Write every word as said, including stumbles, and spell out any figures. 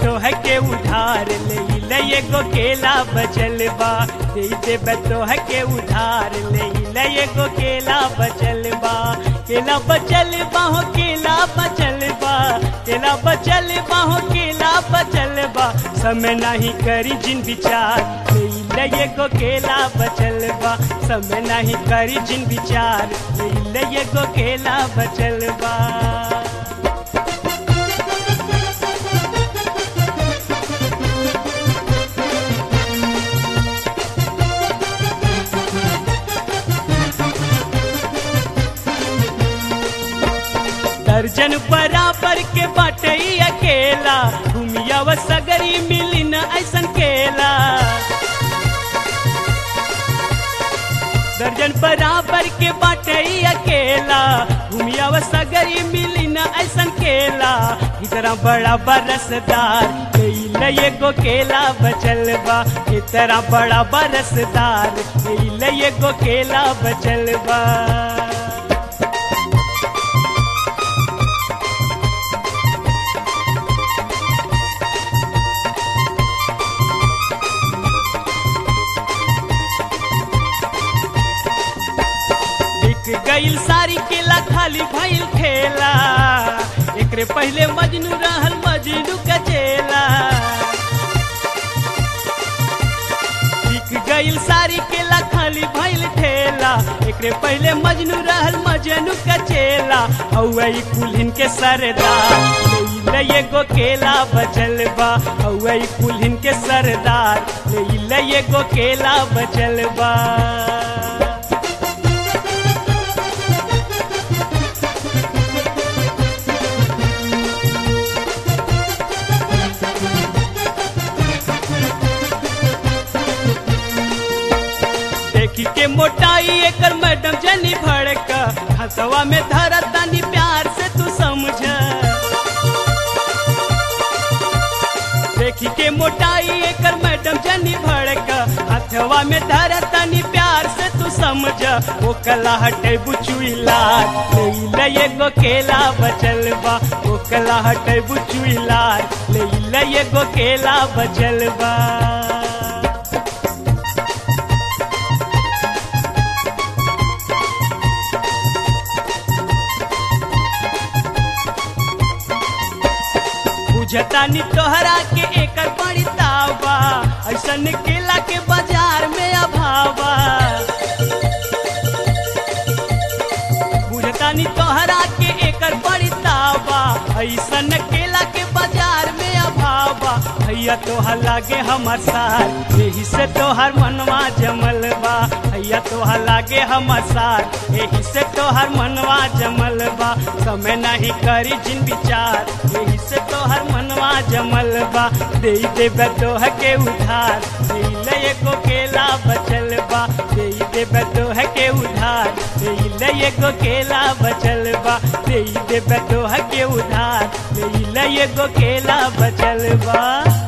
तो है के उधार ले ले एगो केला बचल बा दे देबे तो है के उधार ले ले एगो केला बचल बा केला बचल बा हो केला बचल बा केला बचल बा हो केला बचल बा समय नहीं करी जिन विचार ले ले एगो केला बचल बा समय नहीं करी जिन विचार ले ले एगो केला बचल बा। दर्जन बराबर के बाटे अकेला घूमिया व सगरी मिली न ऐसन केला दर्जन बराबर के बाटे अकेला घूमिया व सगरी मिली न ऐसन केला इतना बड़ा बरसदार ले एगो केला बचल बा इतना बड़ा बरसदार ले एगो केला बचल बा। गईल सारी केला खाली भइल ठेला एकरे पहले मजनू रहल मजनू का चेला बिक गईल सारी केला खाली भइल ठेला एकरे पहले मजनू रहल मजनू का चेला औई कुल्हिन के सरदार ले एगो केला बचल बा औई कुल्हिन के सरदार ले एगो केला बचल बा। के मोटाई एकर मैडम जनी भड़का हसवा में धरा तनी प्यार से तू समझ देखी के मोटाई एकर मैडम जनी भड़का हथवा में धरा तनी प्यार से तू समझ वो कला हटे बुचुइला ले एगो केला बचल बा वो कला हटे बुचुइला ले एगो केला बचल बा। जतानी तोहरा के एकर बड़ी तावा ऐसन केला के बाजार में अभावा बुझतानी तोहरा के एकर बड़ी तावा ऐसन केला के बाजार में अभावा भैया तोहर लागे हमर साथ यही से तोहर मनवा जमल बा भैया तोहर लागे हमर साथ यही से तोहर मनवा जमल बा समय नहीं करी जिन विचार यही से तोहर मनवा जमल बा दे देबे तोह के उधार ले एगो केला बचल बा दे देबे तोह के उधार ले एगो केला बचल बा दे देबे तोह के उधार ले एगो केला बचल बा।